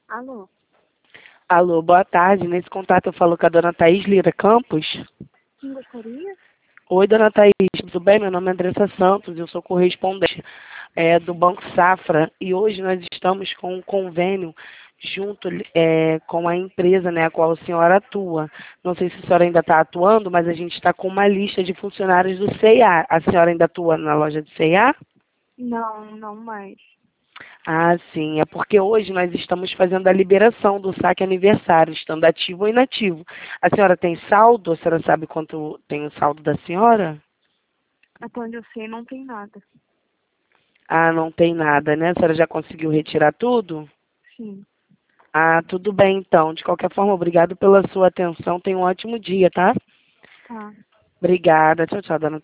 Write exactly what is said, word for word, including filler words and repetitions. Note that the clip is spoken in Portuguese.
Alô? Alô, boa tarde. Nesse contato eu falo com a dona Thaís Lira Campos. Quem gostaria? Oi, dona Thaís, tudo bem? Meu nome é Andressa Santos, eu sou correspondente é, do Banco Safra e hoje nós estamos com um convênio junto é, com a empresa, né, a qual a senhora atua. Não sei se a senhora ainda está atuando, mas a gente está com uma lista de funcionários do C e A. A senhora ainda atua na loja do C e A? Não, não mais. Ah, sim, é porque hoje nós estamos fazendo a liberação do saque aniversário, estando ativo ou inativo. A senhora tem saldo? A senhora sabe quanto tem o saldo da senhora? Até onde eu sei, não tem nada. Ah, não tem nada, né? A senhora já conseguiu retirar tudo? Sim. Ah, tudo bem então. De qualquer forma, obrigado pela sua atenção. Tenha um ótimo dia, tá? Tá. Obrigada. Tchau, tchau, dona